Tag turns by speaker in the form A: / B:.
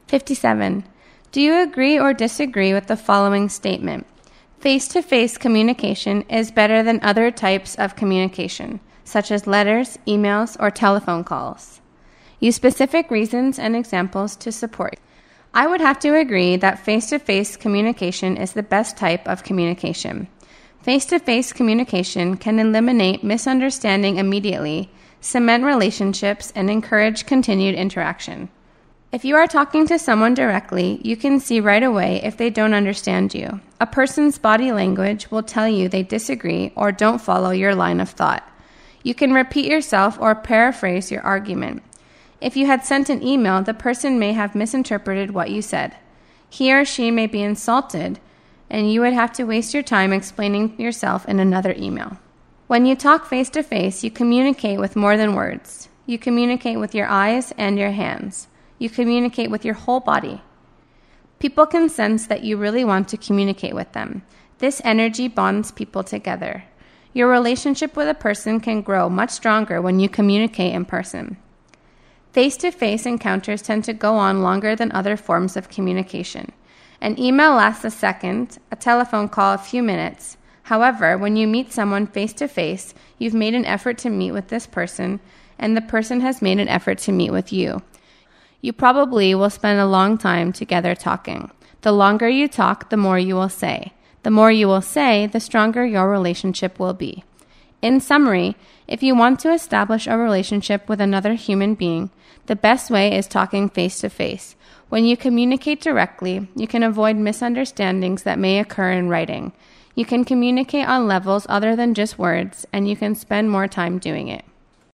A: 57. Do you agree or disagree with the following statement? Face-to-face communication is better than other types of communication, such as letters, emails, or telephone calls. Use specific reasons and examples to support. I would have to agree that face-to-face communication is the best type of communication. Face-to-face communication can eliminate misunderstanding immediately, cement relationships, and encourage continued interaction. If you are talking to someone directly, you can see right away if they don't understand you. A person's body language will tell you they disagree or don't follow your line of thought. You can repeat yourself or paraphrase your argument. If you had sent an email, the person may have misinterpreted what you said. He or she may be insulted, and you would have to waste your time explaining yourself in another email. When you talk face-to-face, you communicate with more than words. You communicate with your eyes and your hands. You communicate with your whole body. People can sense that you really want to communicate with them. This energy bonds people together. Your relationship with a person can grow much stronger when you communicate in person. Face-to-face encounters tend to go on longer than other forms of communication. An email lasts a second, a telephone call a few minutes. However, when you meet someone face-to-face, you've made an effort to meet with this person, and the person has made an effort to meet with you. You probably will spend a long time together talking. The longer you talk, the more you will say. The more you will say, the stronger your relationship will be. In summary, if you want to establish a relationship with another human being, the best way is talking face-to-face. When you communicate directly, you can avoid misunderstandings that may occur in writing. You can communicate on levels other than just words, and you can spend more time doing it.